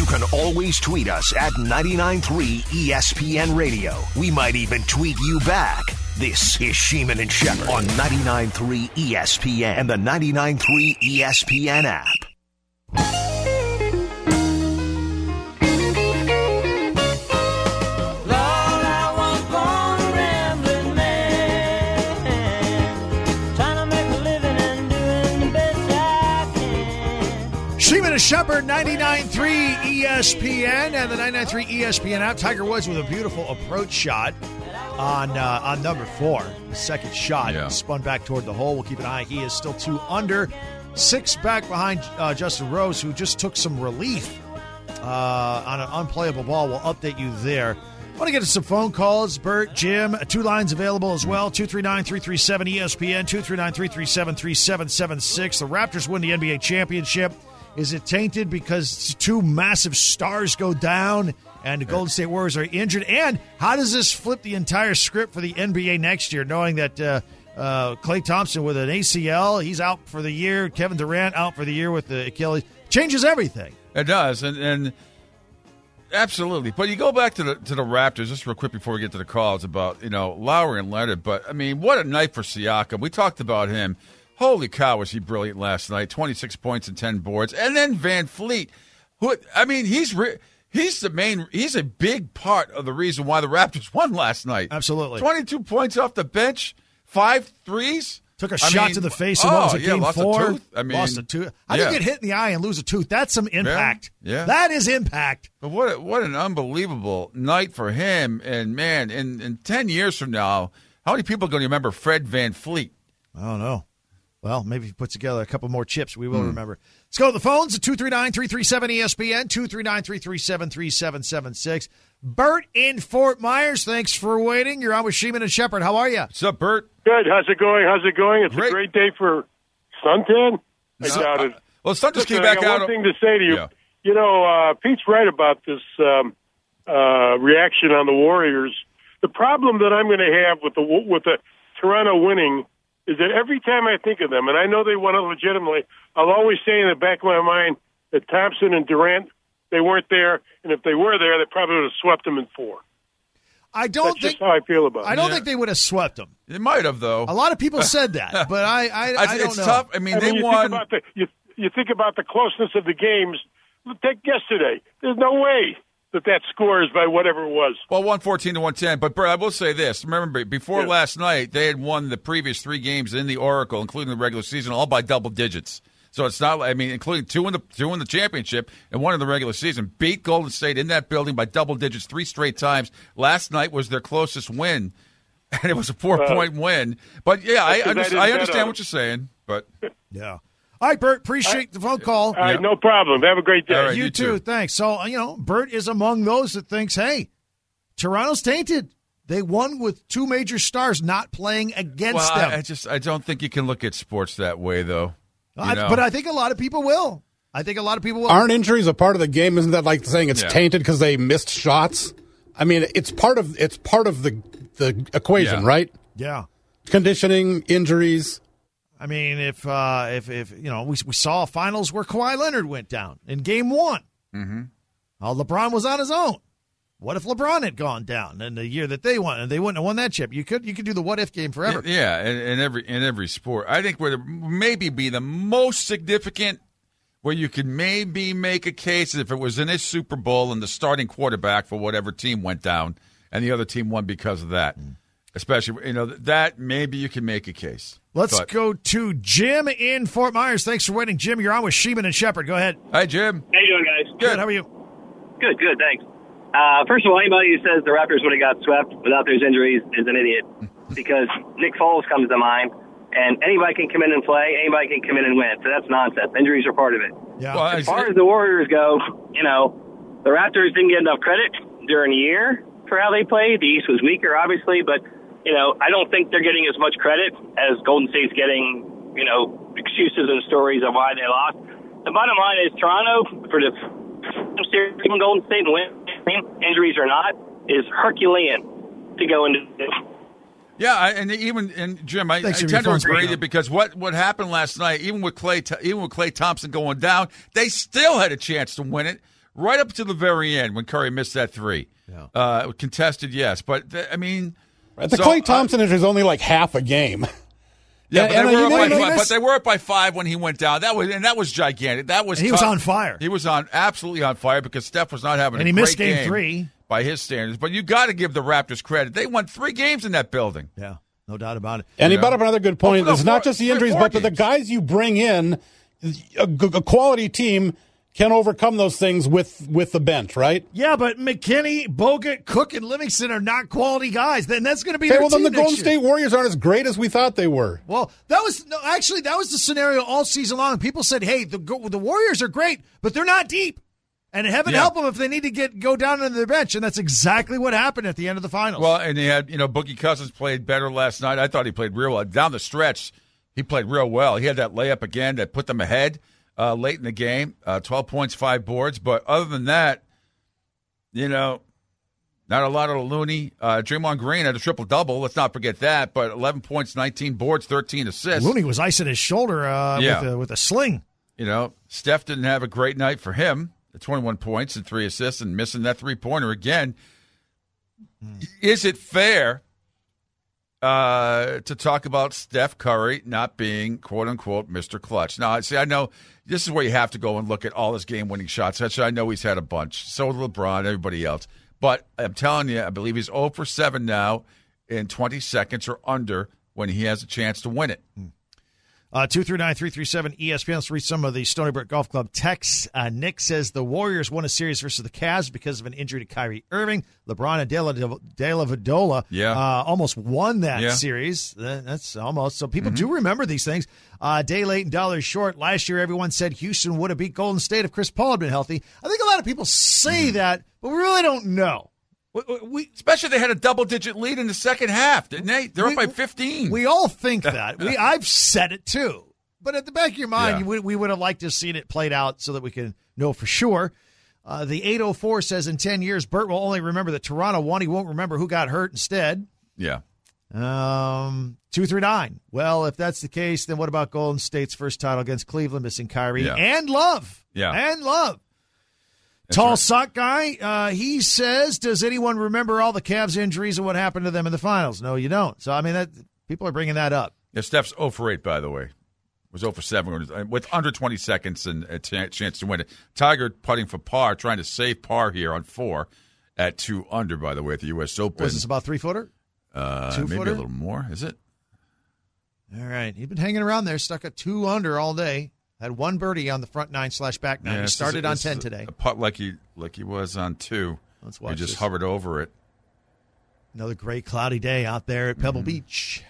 can always tweet us at 99.3 ESPN Radio. We might even tweet you back. This is Sheeman and Shepherd on 99.3 ESPN and the 99.3 ESPN app. Sheeman and Shepherd, 99.3 ESPN and the 99.3 ESPN app. Tiger Woods with a beautiful approach shot on number 4. The second shot spun back toward the hole. We'll keep an eye. He is still 2 under. 6 back behind Justin Rose, who just took some relief on an unplayable ball. We'll update you there. I want to get to some phone calls. Bert, Jim, 2 lines available as well. 239-337-ESPN, 239-337-3776. The Raptors win the NBA championship. Is it tainted because 2 massive stars go down and the Golden State Warriors are injured? And how does this flip the entire script for the NBA next year, knowing that Klay Thompson with an ACL, he's out for the year. Kevin Durant out for the year with the Achilles. Changes everything. It does, and absolutely. But you go back to the Raptors, just real quick before we get to the calls about, Lowry and Leonard. But, I mean, what a night for Siakam. We talked about him. Holy cow, was he brilliant last night. 26 points and 10 boards. And then Van Fleet, he's a big part of the reason why the Raptors won last night. Absolutely. 22 points off the bench, 5 threes. Took a shot to the face in what was it, game 4? A tooth. Lost a tooth. How do you get hit in the eye and lose a tooth? That's some impact. Yeah. That is impact. But what an unbelievable night for him. And, man, in 10 years from now, how many people are going to remember Fred Van Fleet? I don't know. Well, maybe if he puts together a couple more chips, we will remember. Let's go to the phones at 239-337-ESPN, 239-337-3776. Bert in Fort Myers, thanks for waiting. You're on with Sheeman and Shepherd. How are you? What's up, Bert? Good. How's it going? It's a great day for suntan. I doubt it. Well, sun just came back out. One thing to say to you. Yeah. Pete's right about this reaction on the Warriors. The problem that I'm going to have with the Toronto winning is that every time I think of them, and I know they won it legitimately, I'll always say in the back of my mind that Thompson and Durant, they weren't there, and if they were there, they probably would have swept them in 4. That's just how I feel about it. I don't think they would have swept them. They might have, though. A lot of people said that, but I don't know. It's tough. I mean, they won. You think about the closeness of the games. Take yesterday. There's no way that score is by whatever it was. Well, 114 to 110. But, Bert, I will say this. Remember, before last night, they had won the previous 3 games in the Oracle, including the regular season, all by double digits. So it's not, including 2 in the championship and 1 in the regular season. Beat Golden State in that building by double digits 3 straight times. Last night was their closest win, and it was a 4-point win. But, yeah, I understand what you're saying. But yeah. All right, Bert, appreciate the phone call. All right, no problem. Have a great day. Right, you too. Thanks. So, Bert is among those that thinks, hey, Toronto's tainted. They won with 2 major stars not playing against them. I don't think you can look at sports that way, though. But I think a lot of people will. Aren't injuries a part of the game? Isn't that like saying it's tainted because they missed shots? I mean, it's part of the equation, right? Yeah. Conditioning, injuries. I mean, if we saw finals where Kawhi Leonard went down in game 1. Mm-hmm. LeBron was on his own. What if LeBron had gone down in the year that they won and they wouldn't have won that chip? You could do the what if game forever. Yeah, in every sport. I think where maybe be the most significant, where you could maybe make a case if it was in a Super Bowl and the starting quarterback for whatever team went down and the other team won because of that. Especially, that maybe you can make a case. Let's go to Jim in Fort Myers. Thanks for waiting, Jim. You're on with Sheeman and Shepherd. Go ahead. Hi, Jim. How you doing, guys? Good. How are you? Good, thanks. First of all, anybody who says the Raptors would have got swept without those injuries is an idiot, because Nick Foles comes to mind, and anybody can come in and play, anybody can come in and win, so that's nonsense. Injuries are part of it. Yeah. Well, as far as the Warriors go, the Raptors didn't get enough credit during the year for how they played. The East was weaker, obviously, but I don't think they're getting as much credit as Golden State's getting, excuses and stories of why they lost. The bottom line is Toronto, for the series, even Golden State and win, injuries or not, is Herculean to go into this. Yeah, and Jim, I tend to agree with you, because what happened last night, even with Klay Thompson going down, they still had a chance to win it. right up to the very end when Curry missed that three. Yeah. Contested, yes. But, I mean... The Klay Thompson injury is only like half a game. Yeah, but they were up by 5 when he went down. That was gigantic. He was on fire. He was absolutely on fire because Steph was not having and a he great missed game 3 by his standards. But you got to give the Raptors credit. They won 3 games in that building. Yeah, no doubt about it. And he brought up another good point. It's not just the injuries, but the guys you bring in, a quality team can overcome those things with the bench, right? Yeah, but McKinney, Bogut, Cook, and Livingston are not quality guys. Then that's going to be their team then the Golden next year. State Warriors aren't as great as we thought they were. Well, that was the scenario all season long. People said, "Hey, the Warriors are great, but they're not deep, and heaven help them if they need to go down into their bench." And that's exactly what happened at the end of the finals. Well, and he had Boogie Cousins played better last night. I thought he played real well down the stretch. He played real well. He had that layup again that put them ahead. Late in the game, 12 points, 5 boards. But other than that, not a lot of Looney. Draymond Green had a triple-double. Let's not forget that. But 11 points, 19 boards, 13 assists. Looney was icing his shoulder with a sling. Steph didn't have a great night for him. 21 points and 3 assists and missing that three-pointer again. Is it fair to talk about Steph Curry not being, quote-unquote, Mr. Clutch? Now, I know this is where you have to go and look at all his game-winning shots. Actually, I know he's had a bunch. So did LeBron, everybody else. But I'm telling you, I believe he's 0 for 7 now in 20 seconds or under when he has a chance to win it. 239-337-ESPN. Let's read some of the Stony Brook Golf Club texts. Nick says the Warriors won a series versus the Cavs because of an injury to Kyrie Irving. LeBron and De La Vedova almost won that series. That's almost. So people do remember these things. Day late and dollars short. Last year, everyone said Houston would have beat Golden State if Chris Paul had been healthy. I think a lot of people say that, but we really don't know. Especially they had a double-digit lead in the second half, didn't they? They're up by 15. We all think that. I've said it, too. But at the back of your mind, we would have liked to have seen it played out so that we can know for sure. The 804 says in 10 years, Bert will only remember that Toronto won. He won't remember who got hurt instead. Yeah. 239. Well, if that's the case, then what about Golden State's first title against Cleveland, missing Kyrie and Love? Yeah. And Love. That's Tall right. sock guy, he says, does anyone remember all the Cavs injuries and what happened to them in the finals? No, you don't. So, I mean, people are bringing that up. Yeah, Steph's 0 for 8, by the way. Was 0 for 7 with under 20 seconds and a chance to win it. Tiger putting for par, trying to save par here on 4 at 2 under, by the way, at the U.S. Open. Was this about 3-footer? 2-footer? Maybe a little more. Is it? All right. He's been hanging around there, stuck at 2 under all day. Had 1 birdie on the front 9/back 9. He started on 10 today. A putt like he was on 2. Let's watch He just this. hovered over it. Another great cloudy day out there at Pebble Beach.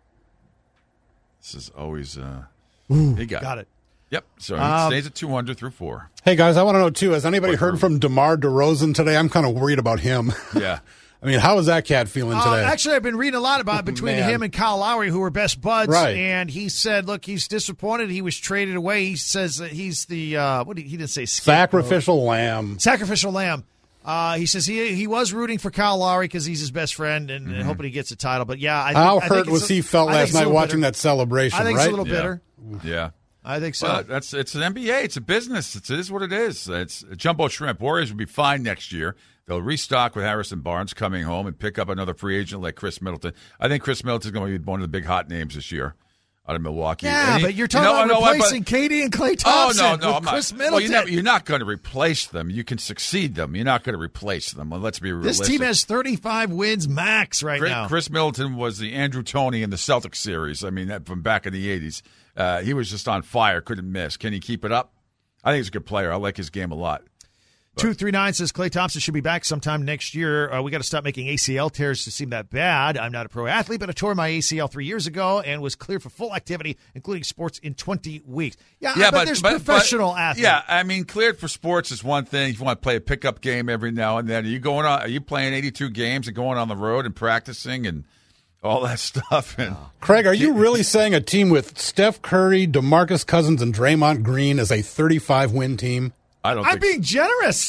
This is always he got it. Yep. So he stays at 2 under through 4. Hey, guys, I want to know, too, has anybody heard from DeMar DeRozan today? I'm kind of worried about him. Yeah. I mean, how is that cat feeling today? Actually, I've been reading a lot about it between him and Kyle Lowry, who were best buds. Right. And he said, look, he's disappointed. He was traded away. He says that he's the, he didn't say sacrificial lamb. Sacrificial lamb. He says he was rooting for Kyle Lowry because he's his best friend and hoping he gets a title. But, yeah. How hurt was he felt last night watching that celebration, I think right? it's a little bitter. Yeah. I think so. But it's an NBA. It's a business. It is what it is. It's jumbo shrimp. Warriors will be fine next year. They'll restock with Harrison Barnes coming home and pick up another free agent like Chris Middleton. I think Chris Middleton is going to be one of the big hot names this year out of Milwaukee. Yeah, but you're talking about replacing KD and Klay Thompson with Chris Middleton. Well, you're not going to replace them. You can succeed them. You're not going to replace them. Well, let's be realistic. This team has 35 wins max now. Chris Middleton was the Andrew Toney in the Celtics series. I mean, from back in the 80s. He was just on fire, couldn't miss. Can he keep it up? I think he's a good player. I like his game a lot. 239 says Klay Thompson should be back sometime next year. We got to stop making ACL tears to seem that bad. I'm not a pro athlete, but I tore my ACL 3 years ago and was cleared for full activity, including sports, in 20 weeks. Yeah, but there's professional athletes. Yeah, I mean, cleared for sports is one thing. If you want to play a pickup game every now and then, are you playing 82 games and going on the road and practicing and all that stuff? And Craig, are you really saying a team with Steph Curry, DeMarcus Cousins, and Draymond Green is a 35-win team? I'm being generous.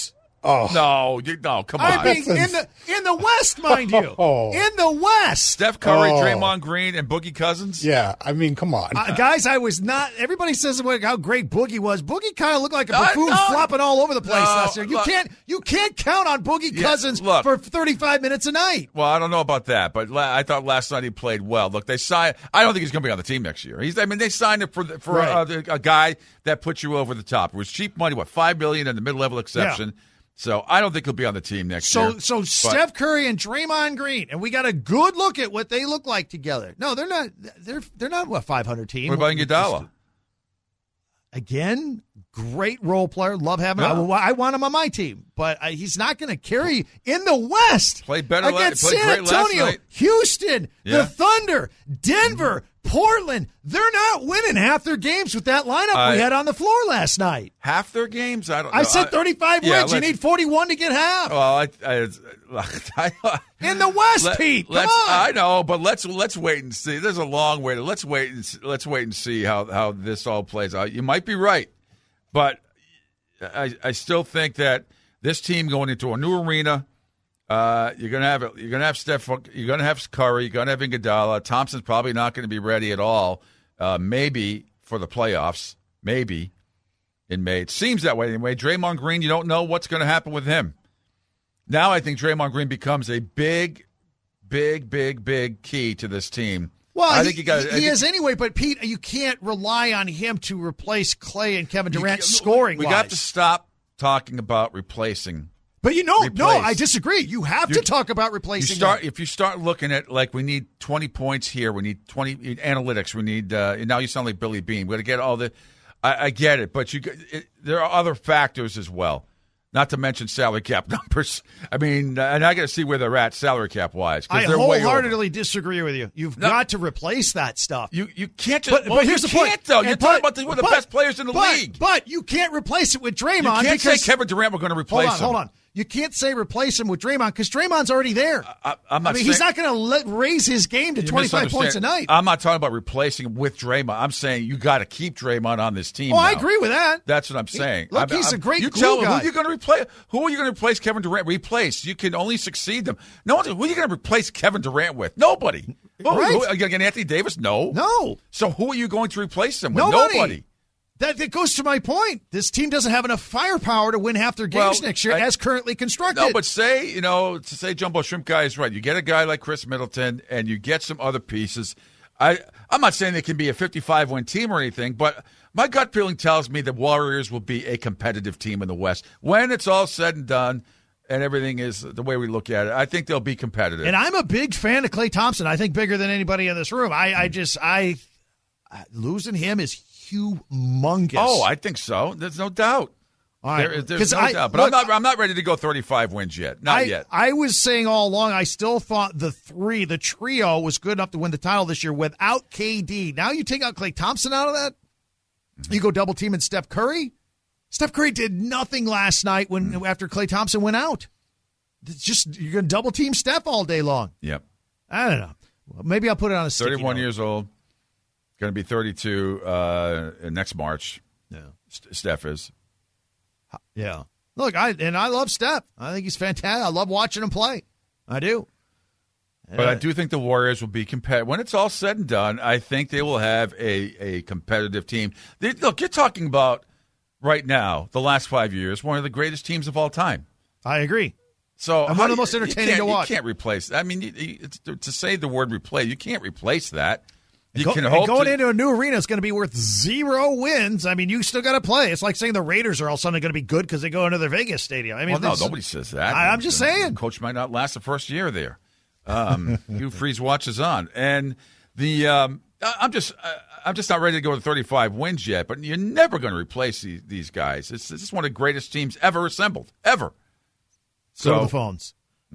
Oh No, come on. I mean, in the West, mind you. In the West. Steph Curry, Draymond Green, and Boogie Cousins? Yeah, I mean, come on. Guys, I was not – everybody says how great Boogie was. Boogie kind of looked like a buffoon flopping all over the place last year. You can't count on Boogie Cousins for 35 minutes a night. Well, I don't know about that, but I thought last night he played well. Look, they signed – I don't think he's going to be on the team next year. They signed him for a guy that puts you over the top. It was cheap money, $5 million in the mid-level exception. Yeah. So I don't think he'll be on the team next year. So Steph Curry and Draymond Green, and we got a good look at what they look like together. No, they're not. They're not a 500 team. What about Iguodala? Again, great role player. Love having him. I want him on my team, but he's not going to carry in the West. Played better against played San Antonio, Houston, the Thunder, Denver. Portland, they're not winning half their games with that lineup we had on the floor last night. Half their games? I don't know. I said 35 wins. You need 41 to get half. Well, in the West, Pete. Come on. I know, but let's wait and see. There's a long way. Let's wait and see how this all plays out. You might be right, but I still think that this team going into a new arena. You're gonna have Steph. You're gonna have Curry. You're gonna have Iguodala. Thompson's probably not going to be ready at all. Maybe for the playoffs. Maybe in May. It seems that way anyway. Draymond Green. You don't know what's going to happen with him. Now I think Draymond Green becomes a big key to this team. Well, I think he is anyway. But Pete, you can't rely on him to replace Clay and Kevin Durant scoring. We got to stop talking about replacing. But no, I disagree. You have to talk about replacing. If you start looking at we need 20 points here, we need 20 analytics, we need. Now you sound like Billy Beane. We got to get all the. I get it, but there are other factors as well. Not to mention salary cap numbers. I mean, and I got to see where they're at salary cap wise. I wholeheartedly disagree with you. You've got to replace that stuff. You can't just. But here's the point, though. You're talking about one of the best players in the league. But you can't replace it with Draymond. You can't say Kevin Durant we're going to replace him. Hold on. You can't say replace him with Draymond because Draymond's already there. He's not going to raise his game to 25 points a night. I'm not talking about replacing him with Draymond. I'm saying you got to keep Draymond on this team. Oh, I agree with that. That's what I'm saying. He's a great You glue tell me guy. who you're going to replace. Who are you going to replace Kevin Durant? Replace. You can only succeed them. No one. Who are you going to replace Kevin Durant with? Nobody. Who are you going to get Anthony Davis? No. So who are you going to replace him with? Nobody. That goes to my point. This team doesn't have enough firepower to win half their games next year as currently constructed. No, but say Jumbo Shrimp guy is right. You get a guy like Chris Middleton and you get some other pieces. I'm not saying they can be a 55-win team or anything, but my gut feeling tells me the Warriors will be a competitive team in the West. When it's all said and done and everything is the way we look at it, I think they'll be competitive. And I'm a big fan of Klay Thompson. I think bigger than anybody in this room. Losing him is humongous. Oh, I think so. There's no doubt. All right. There's no doubt. But I'm not ready to go 35 wins yet. Not yet. I was saying all along, I still thought the trio was good enough to win the title this year without KD. Now you take out Klay Thompson out of that. You go double teaming Steph Curry. Steph Curry did nothing last night after Klay Thompson went out. It's just you're going to double team Steph all day long. Yep. I don't know. Maybe I'll put it on a sticky 31 note. years old. Going to be 32 next March. Yeah, Steph is. Yeah. Look, I love Steph. I think he's fantastic. I love watching him play. I do. But I do think the Warriors will be competitive. When it's all said and done, I think they will have a competitive team. Look, you're talking about right now, the last 5 years, one of the greatest teams of all time. I agree. So one of the most entertaining to watch. You can't replace. I mean, to say the word replace, you can't replace that. Going into a new arena is going to be worth 0 wins. I mean, you still got to play. It's like saying the Raiders are all of a sudden going to be good because they go into their Vegas stadium. I mean, nobody says that. I'm just saying. Coach might not last the first year there. Hugh Freeze watches on, and I'm just not ready to go to 35 wins yet. But you're never going to replace these guys. This is one of the greatest teams ever assembled, ever. Go to the phones.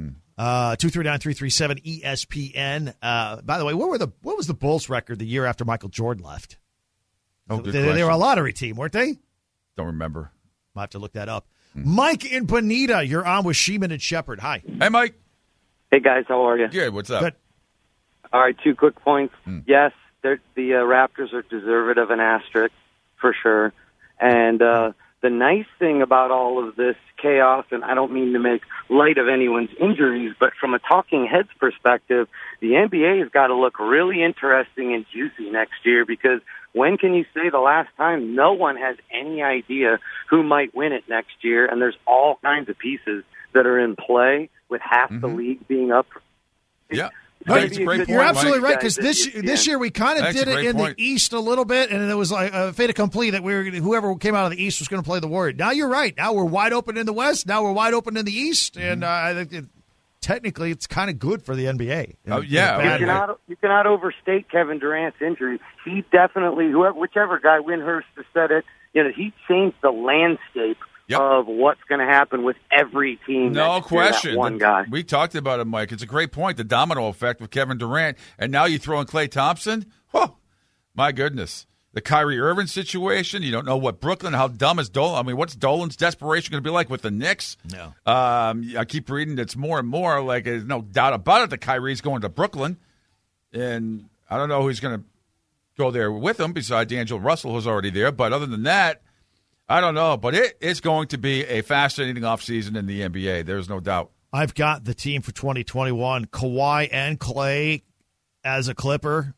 239-337-ESPN. By the way, what was the Bulls record the year after Michael Jordan left? Oh, good they were a lottery team, weren't they? Don't remember. Might have to look that up. Mike in Bonita, you're on with Sheeman and Shepard. Hi. Hey, Mike. Hey, guys. How are you? Good. What's up? Good. All right, 2 quick points. Yes, the Raptors are deserving of an asterisk for sure. And the nice thing about all of this chaos, and I don't mean to make light of anyone's injuries, but from a talking heads perspective, the NBA has got to look really interesting and juicy next year, because when can you say the last time? No one has any idea who might win it next year, and there's all kinds of pieces that are in play with half the league being up. Yeah. Right. You're absolutely right, because this year we kind of did it in the East a little bit, and it was like a fait accompli that whoever came out of the East was going to play the Warriors. Now you're right. Now we're wide open in the West. Now we're wide open in the East, and I think technically it's kind of good for the NBA. Oh yeah, you cannot overstate Kevin Durant's injury. He definitely, whichever guy Windhurst has said it, he changed the landscape of what's going to happen with every team. No question. That one guy. We talked about it, Mike. It's a great point, the domino effect with Kevin Durant. And now you throw in Klay Thompson? Oh, my goodness. The Kyrie Irving situation, you don't know what Brooklyn, how dumb is Dolan? I mean, what's Dolan's desperation going to be like with the Knicks? No. I keep reading it's more and more, like there's no doubt about it that Kyrie's going to Brooklyn. And I don't know who's going to go there with him besides D'Angelo Russell, who's already there. But other than that, I don't know, but it's going to be a fascinating offseason in the NBA. There's no doubt. I've got the team for 2021, Kawhi and Klay as a Clipper.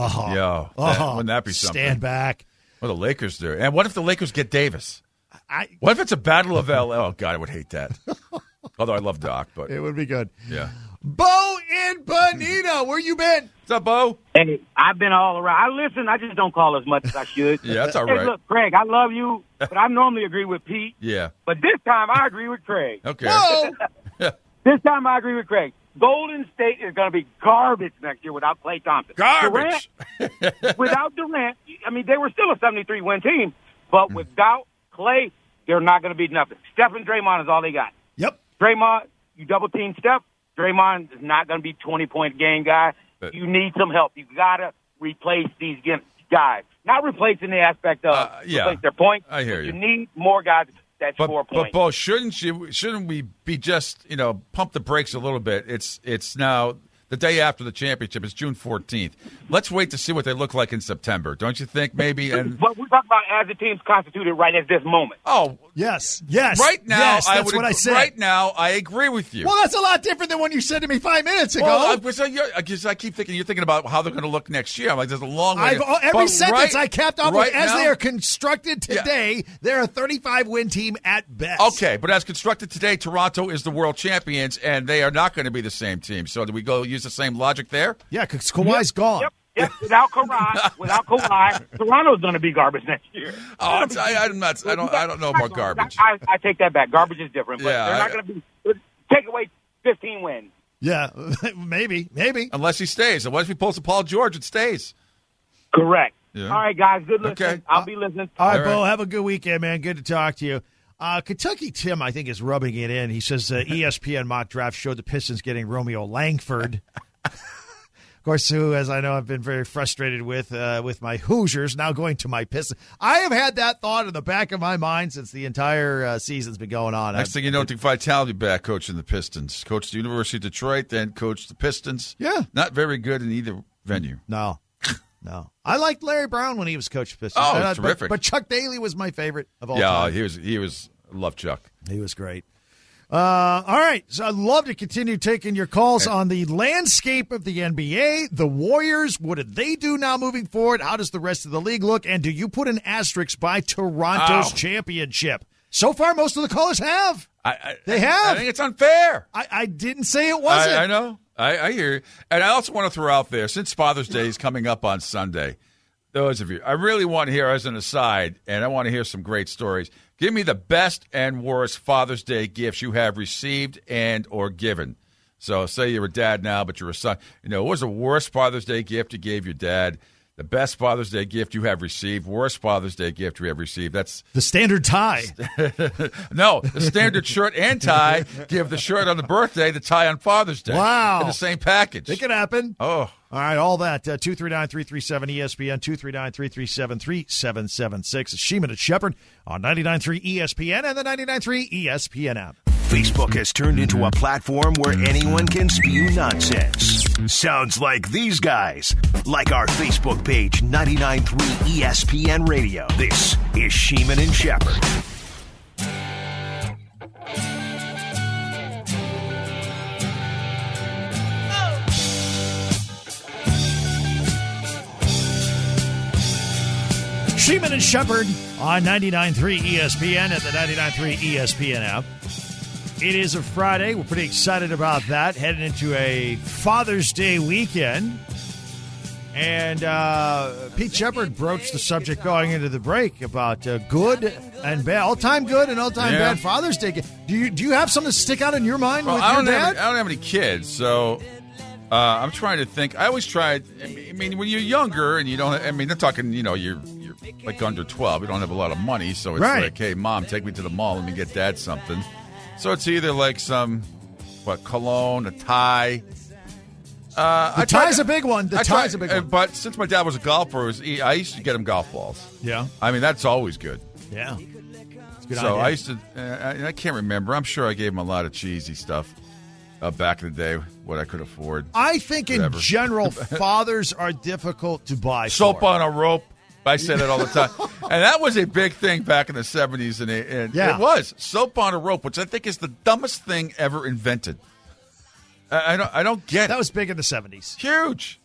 Wouldn't that be something? Stand back. Well, the Lakers do. And what if the Lakers get Davis? What if it's a battle of LA? Oh, God, I would hate that. Although I love Doc, but it would be good. Yeah. Bo in Bonita, where you been? What's up, Bo? Hey, I've been all around. I listen. I just don't call as much as I should. Yeah, that's all right. Hey, look, Craig, I love you, but I normally agree with Pete. Yeah. But this time I agree with Craig. Okay. Whoa. This time I agree with Craig. Golden State is going to be garbage next year without Klay Thompson. Garbage. Without Durant, I mean, they were still a 73-win team, but without Klay, they're not going to be nothing. Steph and Draymond is all they got. Yep. Draymond, you double-team Steph. Draymond is not going to be 20-point game guy. You need some help. You got to replace these guys. Not replacing the aspect of replace their points. I hear you. You need more guys that score points. But Bo, shouldn't we be just pump the brakes a little bit? It's now the day after the championship. It's June 14th. Let's wait to see what they look like in September. Don't you think? Maybe. And but we're talking about as the team's constituted right at this moment. Oh yes. Right now, yes, that's what I said. Right now, I agree with you. Well, that's a lot different than when you said to me 5 minutes ago. Well, because I keep thinking you're thinking about how they're going to look next year. I'm like, there's a long way. Every sentence I capped off with, as now, they are constructed today, they're a 35-win team at best. Okay, but as constructed today, Toronto is the world champions, and they are not going to be the same team. So do we go use the same logic there? Yeah, because Kawhi's gone. Yep. Without Kawhi, Toronto's going to be garbage next year. I don't know about garbage. I take that back. Garbage is different, but they're not going to be. Take away 15 wins. Yeah, maybe. Unless he stays. Unless he pulls a Paul George, it stays. Correct. Yeah. All right, guys. Good listening. Okay. I'll be listening. All right, Bo. Have a good weekend, man. Good to talk to you. Kentucky Tim, I think, is rubbing it in. He says ESPN mock draft showed the Pistons getting Romeo Langford. Of course, who, as I know, I've been very frustrated with my Hoosiers, now going to my Pistons. I have had that thought in the back of my mind since the entire season's been going on. Next thing you know, Dick Vitale back coaching the Pistons. Coached the University of Detroit, then coached the Pistons. Yeah. Not very good in either venue. No. I liked Larry Brown when he was coach of Pistons. Oh, terrific. But Chuck Daly was my favorite of all time. time. Yeah, he was love Chuck. He was great. All right, so I'd love to continue taking your calls on the landscape of the NBA, the Warriors. What did they do now moving forward? How does the rest of the league look? And do you put an asterisk by Toronto's championship? So far, most of the callers have. They have. I think it's unfair. I didn't say it wasn't. I know. I hear you. And I also want to throw out there, since Father's Day is coming up on Sunday, those of you, I really want to hear, as an aside, and I want to hear some great stories. Give me the best and worst Father's Day gifts you have received and or given. So say you're a dad now, but you're a son. What was the worst Father's Day gift you gave your dad? The best Father's Day gift you have received, worst Father's Day gift you have received. That's the standard tie. No, the standard shirt and tie. Give the shirt on the birthday, the tie on Father's Day. Wow. In the same package. It can happen. Oh. All right, all that. 239-337-ESPN, 239-337-3776. It's Sheeman and Shepherd on 99.3 ESPN and the 99.3 ESPN app. Facebook has turned into a platform where anyone can spew nonsense. Sounds like these guys. Like our Facebook page, 99.3 ESPN Radio. This is Sheeman and Shepherd. Sheeman and Shepherd on 99.3 ESPN and the 99.3 ESPN app. It is a Friday. We're pretty excited about that. Heading into a Father's Day weekend. And Pete Shepherd broached the subject going into the break about good and bad, all-time good and all-time bad Father's Day. Do you have something to stick out in your mind with your dad? I don't have any kids, so I'm trying to think. I always try. I mean, when you're younger and you don't. I mean, they're talking. You're like under 12. You don't have a lot of money, so it's like, hey, Mom, take me to the mall. Let me get Dad something. So it's either like some cologne, a tie. The tie's a big one. The tie's a big one. But since my dad was a golfer, I used to get him golf balls. Yeah. I mean, that's always good. Yeah. It's a good so idea. I used to, I can't remember. I'm sure I gave him a lot of cheesy stuff back in the day, what I could afford. I think in general, fathers are difficult to buy Soap for. on a rope. I say that all the time. And that was a big thing back in the 70s. And it was. Soap on a rope, which I think is the dumbest thing ever invented. I don't get it. That was big in the 70s. Huge.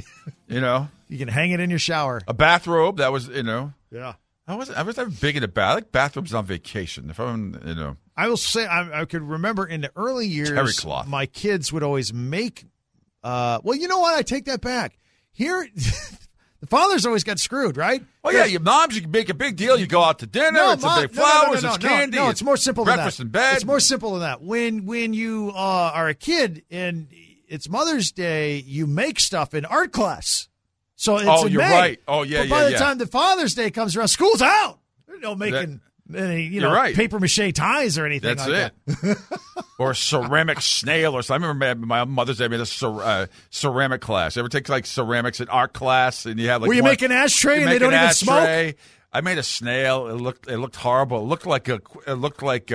You can hang it in your shower. A bathrobe, that was, Yeah. I was never big into bath. I like bathrobes on vacation. If I'm, I will say, I could remember in the early years, terry cloth. My kids would always make, well, you know what? I take that back. Here, the fathers always got screwed, right? Oh, yeah, your moms, you can make a big deal. You go out to dinner, it's a big flowers, it's candy. No, it's more simple than that. Breakfast in bed. It's more simple than that. When you are a kid and it's Mother's Day, you make stuff in art class. So it's in you're May. Right. Oh, yeah, but by the time the Father's Day comes around, school's out. There's no making any, paper mache ties or anything. That's like it. That. Or a ceramic snail or something. I remember my Mother's Day, I made a ceramic class. You ever take like ceramics in art class and you have like? Where you make an ashtray and they don't even smoke? I made a snail. It looked horrible. It looked like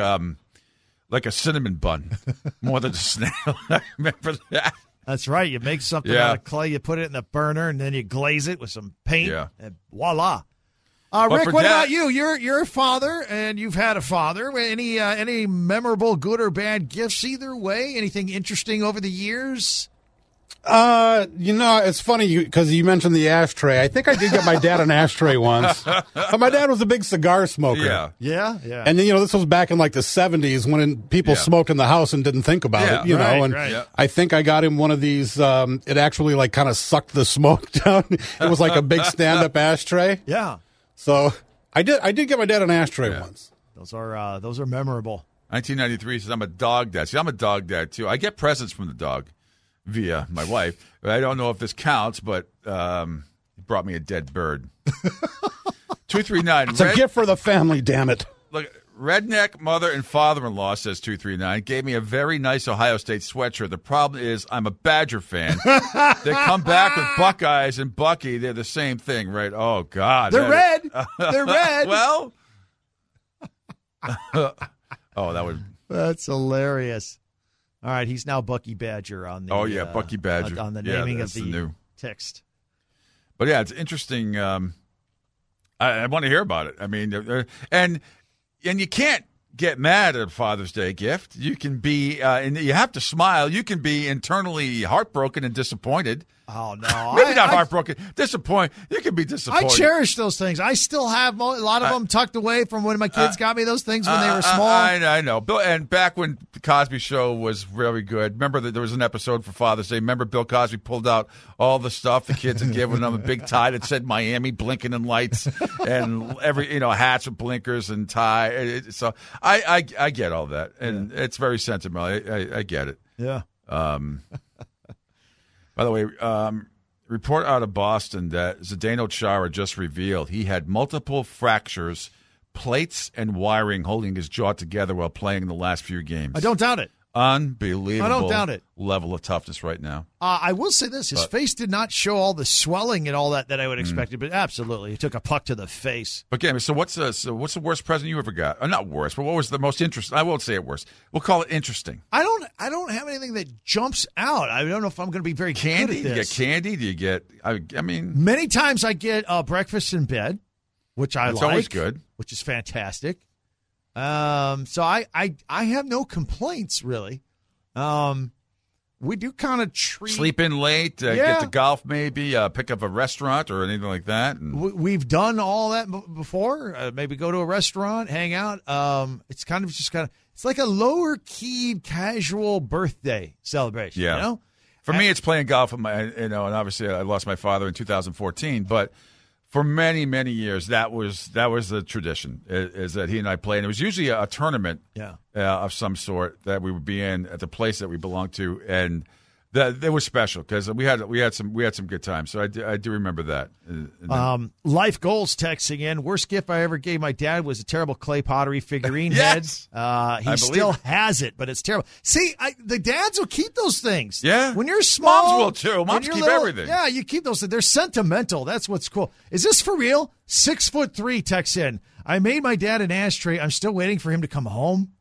a cinnamon bun more than a snail. I remember that. That's right. You make something out of clay, you put it in the burner, and then you glaze it with some paint, and voila. Rick, what about you? You're a father, and you've had a father. Any memorable good or bad gifts either way? Anything interesting over the years? It's funny because you mentioned the ashtray. I think I did get my dad an ashtray once. But my dad was a big cigar smoker. Yeah. And then, this was back in like the 70s when people smoked in the house and didn't think about it, Right. I think I got him one of these, it actually like kind of sucked the smoke down. It was like a big stand-up ashtray. Yeah. So I did get my dad an ashtray once. Those are memorable. 1993 says, I'm a dog dad. See, I'm a dog dad, too. I get presents from the dog via my wife. I don't know if this counts, but he brought me a dead bird. 239. It's a gift for the family, damn it. Look, redneck mother and father-in-law, says 239, gave me a very nice Ohio State sweatshirt. The problem is I'm a Badger fan. They come back with Buckeyes and Bucky. They're the same thing, right? Oh, God. They're red. They're red. Well. That would. That's hilarious. All right, he's now Bucky Badger on the. Bucky Badger on the naming of the new text. But yeah, it's interesting. I want to hear about it. I mean, and you can't get mad at a Father's Day gift. You can be, and you have to smile. You can be internally heartbroken and disappointed. Oh, no. Maybe not heartbroken. Disappointed. You can be disappointed. I cherish those things. I still have a lot of them tucked away from when my kids got me those things when they were small. I know. Bill, and back when the Cosby Show was really good, remember that there was an episode for Father's Day. Remember Bill Cosby pulled out all the stuff the kids had given them, a big tie that said Miami, blinking in lights, and hats with blinkers and tie. So I get all that, and it's very sentimental. I get it. Yeah. By the way, report out of Boston that Zdeno Chara just revealed he had multiple fractures, plates, and wiring holding his jaw together while playing in the last few games. I don't doubt it. Unbelievable. I don't doubt it. Level of toughness right now. I will say this. His face did not show all the swelling and all that I would expect, but absolutely. He took a puck to the face. But again, so what's the worst present you ever got? Not worst, but what was the most interesting? I won't say it worst. We'll call it interesting. I don't have anything that jumps out. I don't know if I'm going to be very candy. good at this. Do you get candy? Do you get, I mean. Many times I get breakfast in bed, which I like. It's always good. Which is fantastic. So I have no complaints, really. we do kind of treat. Sleep in late, get to golf maybe, pick up a restaurant or anything like that. And we've done all that before. Maybe go to a restaurant, hang out. It's it's like a lower keyed casual birthday celebration. Yeah. You know? For me, it's playing golf with and obviously I lost my father in 2014, but for many, many years, that was the tradition, is that he and I played. And it was usually a tournament of some sort that we would be in at the place that we belonged to, and it was special because we had some good times. So I do remember that. Life Goals texting in. Worst gift I ever gave my dad was a terrible clay pottery figurine yes! head. He still has it, but it's terrible. See, the dads will keep those things. Yeah. When you're small. Moms will too. Moms keep everything. Yeah, you keep those. They're sentimental. That's what's cool. Is this for real? 6'3" texts in. I made my dad an ashtray. I'm still waiting for him to come home.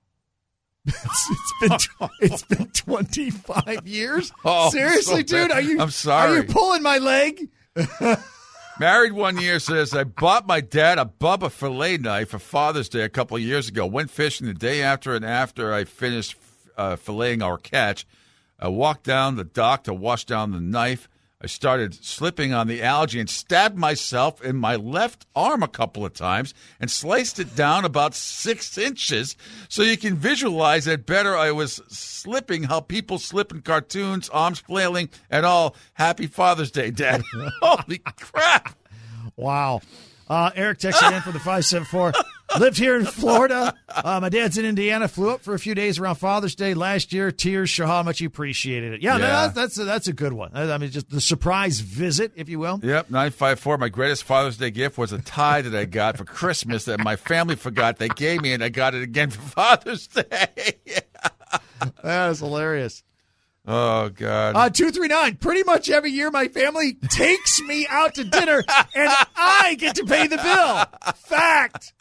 It's been 25 years. Oh, seriously, so dude? I'm sorry. Are you pulling my leg? Married 1 year says, I bought my dad a Bubba fillet knife for Father's Day a couple of years ago. Went fishing the day after, and after I finished filleting our catch, I walked down the dock to wash down the knife. I started slipping on the algae and stabbed myself in my left arm a couple of times and sliced it down about 6 inches so you can visualize it better. I was slipping how people slip in cartoons, arms flailing, and all. Happy Father's Day, Dad. Holy crap. Wow. Eric texted in for the 574. Lived here in Florida. My dad's in Indiana. Flew up for a few days around Father's Day last year. Tears show how much he appreciated it. Yeah. That's a good one. I mean, just the surprise visit, if you will. Yep, 954. My greatest Father's Day gift was a tie that I got for Christmas that my family forgot they gave me, and I got it again for Father's Day. That is hilarious. Oh, God. 239. Pretty much every year my family takes me out to dinner, and I get to pay the bill. Fact.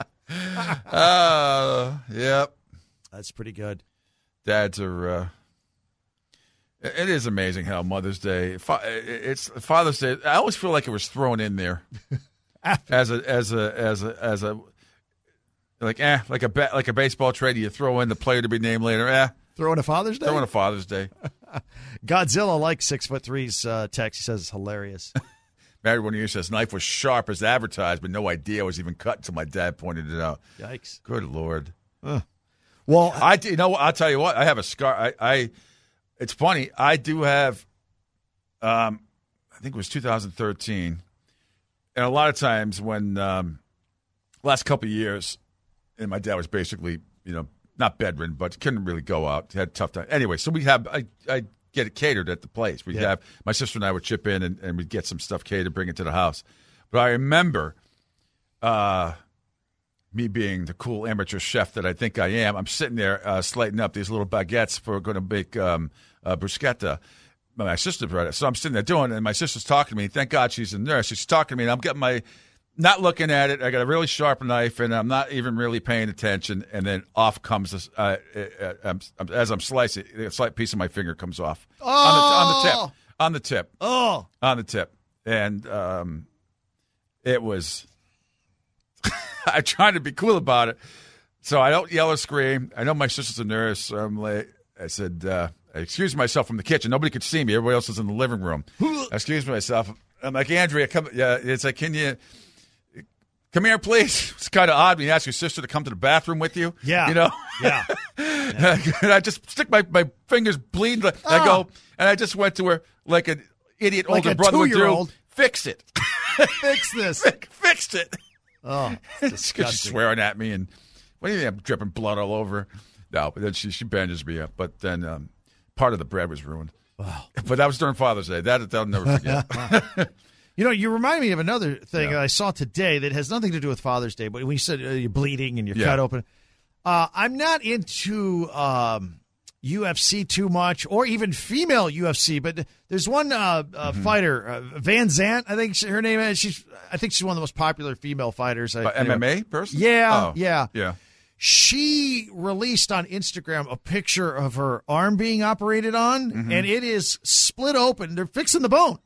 Yep. That's pretty good. Dads are. It is amazing how Mother's Day. It's Father's Day. I always feel like it was thrown in there as a like a baseball trade. You throw in the player to be named later. Throw in a Father's Day? Throw in a Father's Day. Godzilla likes 6'3's text. He says it's hilarious. Married 1 year says, knife was sharp as advertised, but no idea it was even cut until my dad pointed it out. Yikes. Good Lord. Well, I'll tell you what. I have a scar. It's funny. I do have, I think it was 2013. And a lot of times when, last couple of years, and my dad was basically, not bedridden, but couldn't really go out. Had a tough time. Anyway, so I get it catered at the place. We'd have, my sister and I would chip in and we'd get some stuff catered, bring it to the house. But I remember me being the cool amateur chef that I think I am. I'm sitting there slating up these little baguettes for going to make bruschetta. My sister brought it. So I'm sitting there doing it, and my sister's talking to me. Thank God she's a nurse. She's talking to me, and I'm getting not looking at it. I got a really sharp knife, and I'm not even really paying attention. And then off comes this, as I'm slicing, a slight piece of my finger comes off on the tip. And it was. I'm trying to be cool about it, so I don't yell or scream. I know my sister's a nurse, so I'm like, I said, I excused myself from the kitchen. Nobody could see me. Everybody else was in the living room. I excused myself. I'm like, Andrea, come. Yeah, it's like, can you come here, please? It's kind of odd when you ask your sister to come to the bathroom with you. Yeah. Yeah. And I just stick my fingers bleeding. I go, and I just went to her like an idiot like older brother would do. Fix it. Fix this. Fixed it. Oh, she's swearing at me, and what do you think? I'm dripping blood all over. No, but then she bandages me up. But then part of the bread was ruined. Wow. But that was during Father's Day. That I'll never forget. You remind me of another thing that I saw today that has nothing to do with Father's Day. But when you said you're bleeding and you're cut open, I'm not into UFC too much, or even female UFC. But there's one fighter, Van Zant, I think her name is. I think she's one of the most popular female fighters. MMA person? Yeah. She released on Instagram a picture of her arm being operated on, and it is split open. They're fixing the bone.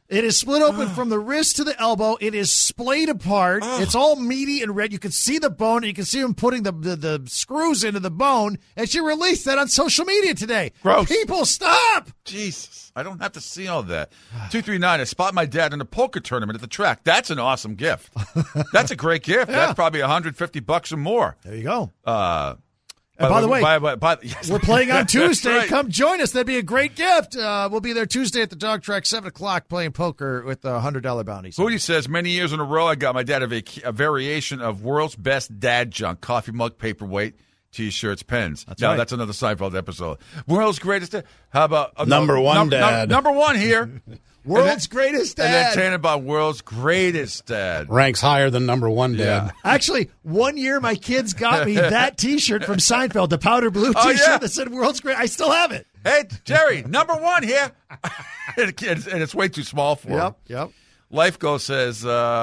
It is split open from the wrist to the elbow. It is splayed apart. It's all meaty and red. You can see the bone. And you can see him putting the screws into the bone. And she released that on social media today. Gross. People, stop. Jesus. I don't have to see all that. 239, I spot my dad in a poker tournament at the track. That's an awesome gift. That's a great gift. Yeah. That's probably $150 or more. There you go. And by the way, yes. we're playing on Tuesday. Right. Come join us. That'd be a great gift. We'll be there Tuesday at the dog track, 7 o'clock, playing poker with a $100 bounty. Foodie says, many years in a row, I got my dad a variation of world's best dad junk, coffee mug, paperweight, T-shirts, pens. That's now, right. that's another Seinfeld episode. World's greatest dad. How about... Number one dad. Number one here. World's greatest dad. And then saying about world's greatest dad. Ranks higher than number one dad. Yeah. Actually, one year my kids got me that T-shirt from Seinfeld, the powder blue T-shirt that said "World's Great." I still have it. Hey, Jerry, number one here. and it's way too small for him. Yep. Life Goal says,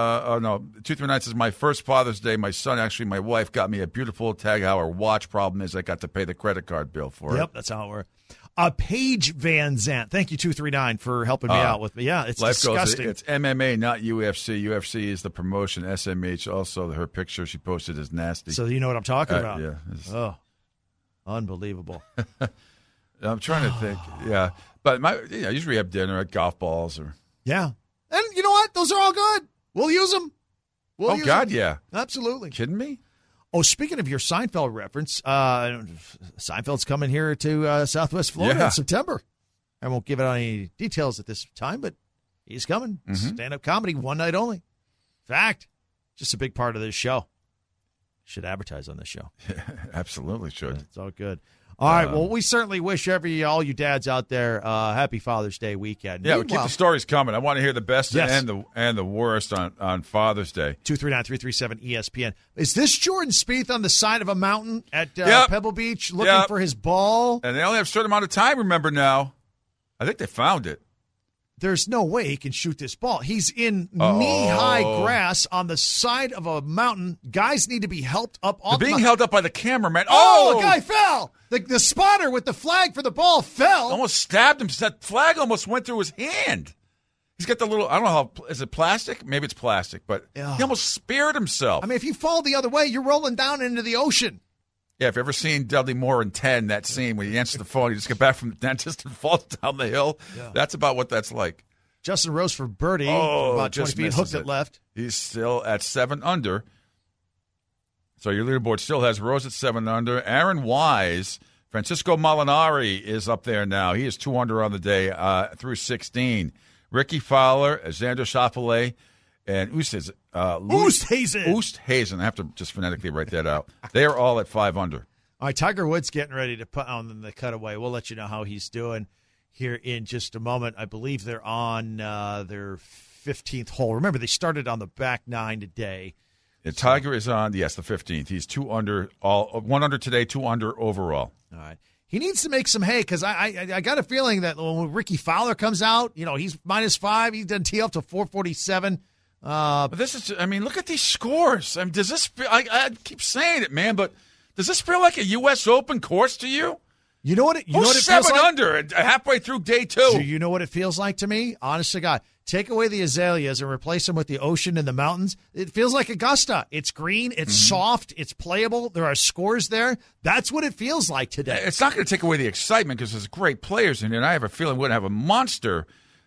239 says, my first Father's Day, my son, actually my wife, got me a beautiful Tag Heuer watch. Problem is I got to pay the credit card bill for it. Yep, that's how it works. Paige Van Zandt. Thank you, 239, for helping me out with me. Yeah, it's Life disgusting. Goes, it's MMA, not UFC. UFC is the promotion. SMH also, her picture she posted is nasty. So you know what I'm talking about. Yeah. Oh, unbelievable. I'm trying to think. Yeah. But I usually have dinner at golf balls or... Yeah. And you know what? Those are all good. We'll use them. Yeah. Absolutely. Kidding me? Oh, speaking of your Seinfeld reference, Seinfeld's coming here to Southwest Florida in September. I won't give out any details at this time, but he's coming. Stand-up comedy, one night only. Fact. Just a big part of this show. Should advertise on this show. Absolutely should. It's all good. All right. Well, we certainly wish all you dads out there happy Father's Day weekend. Yeah, we'll keep the stories coming. I want to hear the best Yes. and the worst on Father's Day. 239-337-ESPN. Is this Jordan Spieth on the side of a mountain at Pebble Beach looking for his ball? And they only have a certain amount of time, remember now. I think they found it. There's no way he can shoot this ball. He's in knee-high grass on the side of a mountain. Guys need to be helped up off They're being held up by the cameraman. Oh, a guy fell. The spotter with the flag for the ball fell. Almost stabbed him. That flag almost went through his hand. He's got the little, I don't know how, is it plastic? Maybe it's plastic, but he almost speared himself. I mean, if you fall the other way, you're rolling down into the ocean. Yeah, if you've ever seen Dudley Moore in 10, that scene when he answers the phone, he just get back from the dentist and falls down the hill. Yeah. That's about what that's like. Justin Rose for birdie, about 20 feet, hooked it left. He's still at 7 under. So your leaderboard still has Rose at 7 under. Aaron Wise, Francisco Molinari is up there now. He is 2 under on the day through 16. Ricky Fowler, Xander Schauffele, and Oosthuizen. I have to just phonetically write that out. They are all at 5 under. All right, Tiger Woods getting ready to put on the cutaway. We'll let you know how he's doing here in just a moment. I believe they're on their 15th hole. Remember, they started on the back 9 today. Tiger is on, the 15th. He's 2 under, 1 under today, 2 under overall. All right. He needs to make some hay because I got a feeling that when Ricky Fowler comes out, he's -5. He doesn't tee up to 447. But this is, look at these scores. Does this? I keep saying it, man, but does this feel like a U.S. Open course to you? You know what? You know what it 7 feels like? under halfway through day 2. Do you know what it feels like to me? Honest to God, take away the azaleas and replace them with the ocean and the mountains. It feels like Augusta. It's green. It's soft. It's playable. There are scores there. That's what it feels like today. It's not going to take away the excitement because there's great players in here, and I have a feeling we're going to have a monster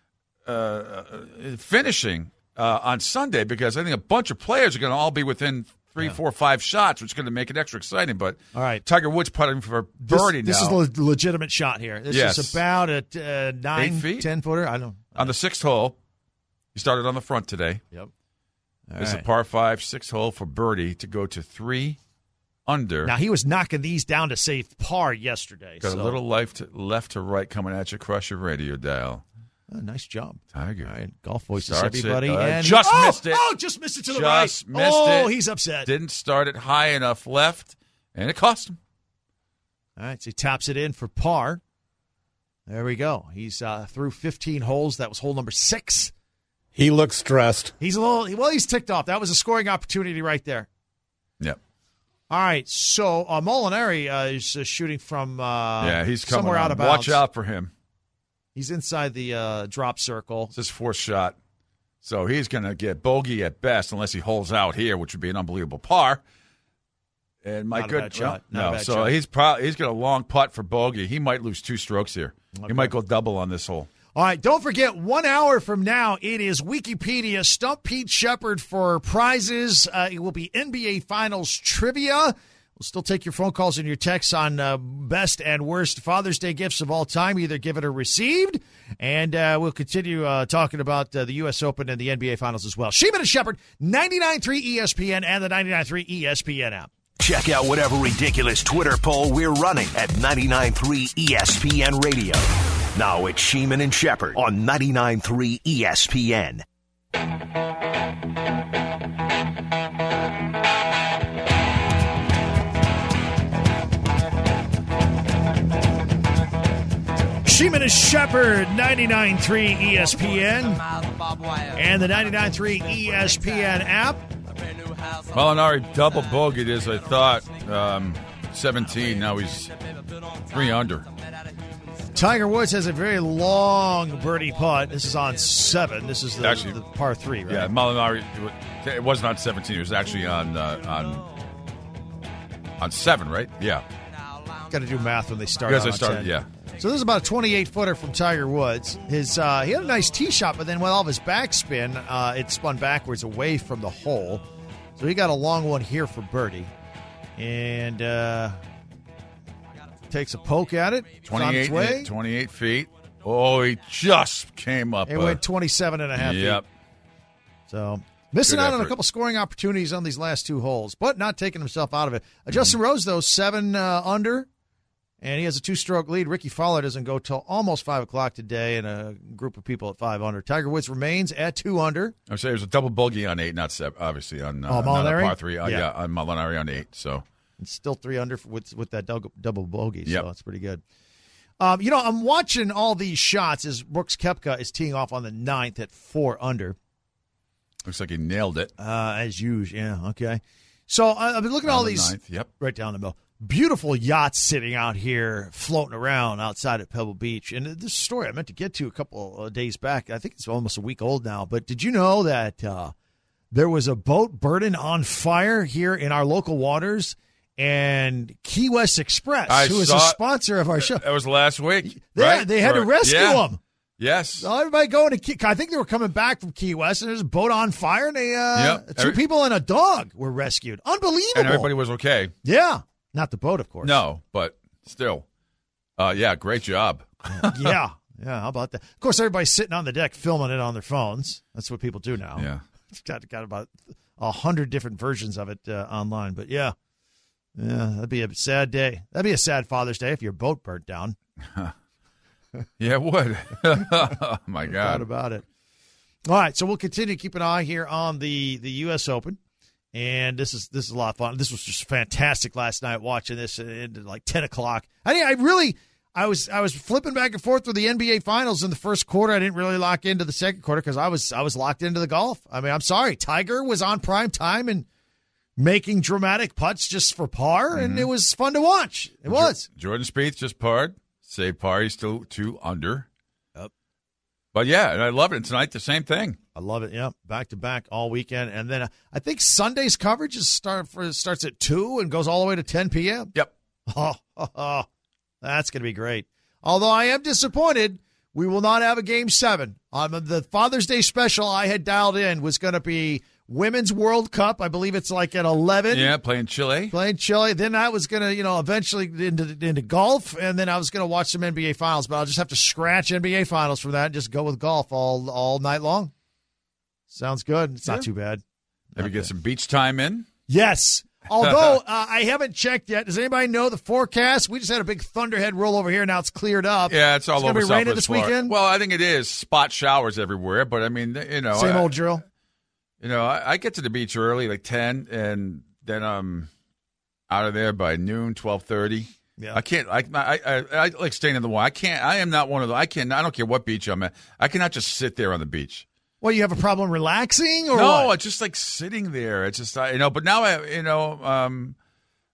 finishing on Sunday because I think a bunch of players are going to all be within 3, 4, 5 shots, which is going to make it extra exciting. But all right, Tiger Woods putting for birdie this now. This is a legitimate shot here. This is about a 9 feet, 10 footer. I don't. On the 6th hole, he started on the front today. Yep. It's a par 5, 6th hole for birdie to go to 3 under. Now he was knocking these down to save par yesterday. Got a little left to right coming at you across your radio dial. Nice job, Tiger. All right, golf voices, everybody. And just missed it. Oh, just missed it to the right. Just missed it. Oh, he's upset. Didn't start it high enough left, and it cost him. All right, so he taps it in for par. There we go. He's through 15 holes. That was hole number 6. He looks stressed. He's he's ticked off. That was a scoring opportunity right there. Yep. All right, so Molinari is shooting from he's coming somewhere on. out of bounds. Watch out for him. He's inside the drop circle. It's his fourth shot. So he's going to get bogey at best unless he holds out here, which would be an unbelievable par. And my Not a bad shot. Not a no, bad so shot. he's got a long putt for bogey. He might lose 2 strokes here. Okay. He might go double on this hole. All right, don't forget, 1 hour from now, it is Wikipedia Stump Pete Shepard for prizes. It will be NBA Finals trivia. We'll still take your phone calls and your texts on best and worst Father's Day gifts of all time, either given or received. And we'll continue talking about the U.S. Open and the NBA Finals as well. Sheeman and Shepard, 99.3 ESPN and the 99.3 ESPN app. Check out whatever ridiculous Twitter poll we're running at 99.3 ESPN Radio. Now it's Sheeman and Shepard on 99.3 ESPN. Sheeman and Shepard, 99.3 ESPN and the 99.3 ESPN app. Molinari double bogeyed as I thought. 17. Now he's 3 under. Tiger Woods has a very long birdie putt. This is on 7. This is the par 3, right? Yeah, Molinari. It wasn't on 17. It was actually on 7, right? Yeah. Got to do math when they start. Because on I started, 10. yeah. So this is about a 28-footer from Tiger Woods. He had a nice tee shot, but then with all of his backspin, it spun backwards away from the hole. So he got a long one here for birdie. And takes a poke at it. 28 feet. Oh, he just came up. It went 27.5 feet. Yep. So missing Good out on a effort. couple scoring opportunities on these last 2 holes, but not taking himself out of it. Justin Rose, though, 7 under. And he has a 2-stroke lead. Ricky Fowler doesn't go till almost 5 o'clock today, and a group of people at 5 under. Tiger Woods remains at 2 under. I would say it was a double bogey on 8, not 7, obviously, on Molinari? par 3. Yeah, on Molinari on 8. So It's still 3 under with that double bogey, so Yep. that's pretty good. I'm watching all these shots as Brooks Koepka is teeing off on the 9th at 4 under. looks like he nailed it. As usual, yeah, okay. So I've been looking at all the these 9th, yep. right down the middle. Beautiful yachts sitting out here, floating around outside at Pebble Beach. And this story I meant to get to a couple of days back. I think it's almost a week old now. But did you know that there was a boat burning on fire here in our local waters? And Key West Express, who is a sponsor of our show. That was last week. They had to rescue them. Yes. So everybody going to I think they were coming back from Key West, and there's a boat on fire, and they 2 people and a dog were rescued. Unbelievable. And everybody was okay. Yeah. Not the boat, of course. No, but still. Yeah, great job. Yeah. How about that? Of course, everybody's sitting on the deck filming it on their phones. That's what people do now. Yeah. It's got about 100 different versions of it online. But, yeah, that'd be a sad day. That'd be a sad Father's Day if your boat burnt down. Yeah, it would. Oh, my No God. doubt about it. All right, so we'll continue to keep an eye here on the U.S. Open. And this is a lot of fun. This was just fantastic last night watching this at like 10 o'clock. I was flipping back and forth with the NBA Finals in the first quarter. I didn't really lock into the second quarter because I was locked into the golf. I mean, I'm sorry. Tiger was on prime time and making dramatic putts just for par, and it was fun to watch. It was. Jordan Spieth just parred. Saved par. He's still 2 under. Yep. But, yeah, and I love it. Tonight, the same thing. I love it. Yeah, back-to-back all weekend. And then I think Sunday's coverage starts at 2 and goes all the way to 10 p.m. Yep. Oh, that's going to be great. Although I am disappointed, we will not have a Game 7. The Father's Day special I had dialed in was going to be Women's World Cup. I believe it's like at 11. Yeah, playing Chile. Then I was going to, eventually into golf, and then I was going to watch some NBA Finals. But I'll just have to scratch NBA Finals from that and just go with golf all night long. Sounds good. It's not too bad. Maybe get some beach time in. Yes. Although I haven't checked yet. Does anybody know the forecast? We just had a big thunderhead roll over here. Now it's cleared up. Yeah, it's all over It's going to be raining Southwest this Florida. weekend? Well, I think it is. Spot showers everywhere. But, I mean, Same old drill. I get to the beach early, like 10, and then I'm out of there by noon, 12:30. Yeah. I can't. I like staying in the water. I am not one of those. I don't care what beach I'm at. I cannot just sit there on the beach. Well, you have a problem relaxing, or no, what? it's just like sitting there. It's just But now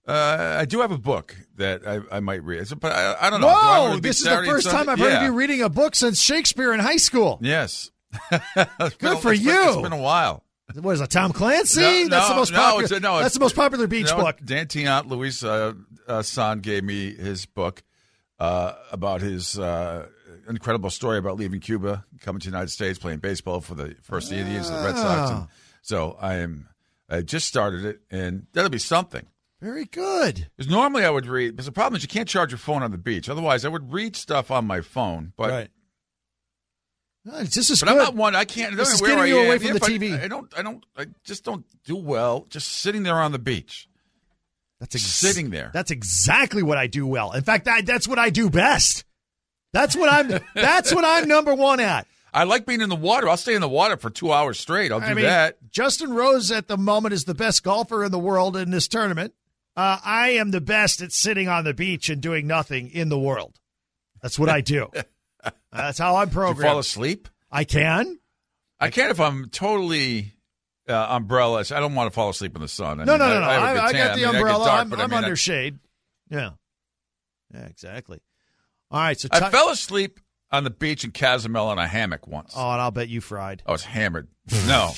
I do have a book that I might read, but I don't know. Whoa! This is the first time I've heard of you reading a book since Shakespeare in high school. Yes. Good for you. It's been a while. What is it, Tom Clancy? That's the most popular. That's the most popular beach book. Dan Tiant, Luis San gave me his book about his incredible story about leaving Cuba, coming to the United States, playing baseball for the first Indians, the Red Sox. And so I just started it, and that'll be something. Very good. Because normally I would read. Because the problem is you can't charge your phone on the beach. Otherwise, I would read stuff on my phone. But right. This is but good. I'm not one. I can't. This is getting you away from the TV. I just don't do well just sitting there on the beach. Sitting there. That's exactly what I do well. In fact, that's what I do best. That's what I'm number one at. I like being in the water. I'll stay in the water for 2 hours straight. I'll do that. Justin Rose at the moment is the best golfer in the world in this tournament. I am the best at sitting on the beach and doing nothing in the world. That's what I do. That's how I'm programmed. Do you fall asleep? I can. I can if I'm totally umbrella. I don't want to fall asleep in the sun. No. I got the umbrella. I'm under shade. Yeah. Yeah, exactly. All right. So I fell asleep on the beach in Cozumel in a hammock once. Oh, and I'll bet you fried. I was hammered. No.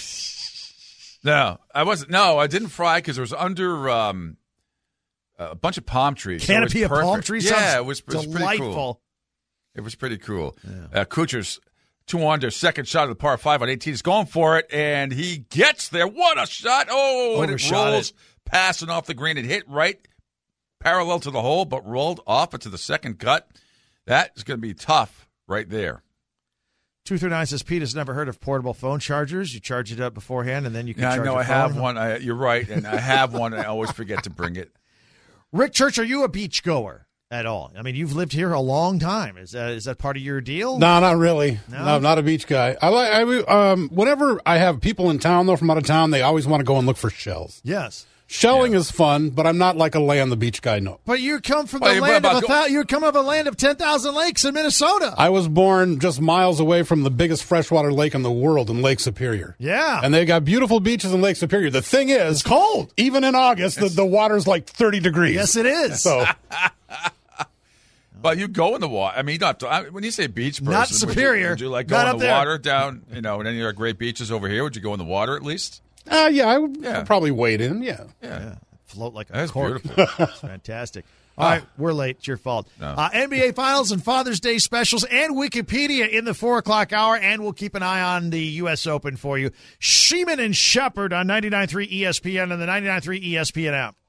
I wasn't. No, I didn't fry because it was under a bunch of palm trees. Canopy of palm trees? Yeah, it was delightful. Pretty cool. It was pretty cool. Yeah. Kuchar's 2 under, second shot of the par 5 on 18. He's going for it, and he gets there. What a shot. Oh, and it rolls, passing off the green. It hit right parallel to the hole, but rolled off into the second cut. That is going to be tough right there. 239 says, Pete has never heard of portable phone chargers. You charge it up beforehand, and then you can charge your phone. I have one. You're right, and I have one. I always forget to bring it. Rick Church, are you a beach goer at all? I mean, you've lived here a long time. Is that part of your deal? No, not really. No, I'm not a beach guy. Whenever I have people in town, though, from out of town, they always want to go and look for shells. Yes. Shelling is fun, but I'm not like a lay on the beach guy. No. But you come from the land of you come from a land of 10,000 lakes in Minnesota. I was born just miles away from the biggest freshwater lake in the world in Lake Superior. Yeah, and they got beautiful beaches in Lake Superior. The thing is, it's cold. Even in August, the water's like 30 degrees. Yes, it is. So. But you go in the water. I mean, you don't have to, when you say beach person, not Superior. Would you like go in the water down, and any of our great beaches over here? Would you go in the water at least? Yeah, I would probably wade in, Yeah. Float like a That's cork. Beautiful. That's fantastic. All right, we're late. It's your fault. No. NBA Finals and Father's Day specials and Wikipedia in the 4 o'clock hour, and we'll keep an eye on the U.S. Open for you. Sheeman and Shepherd on 99.3 ESPN and the 99.3 ESPN app.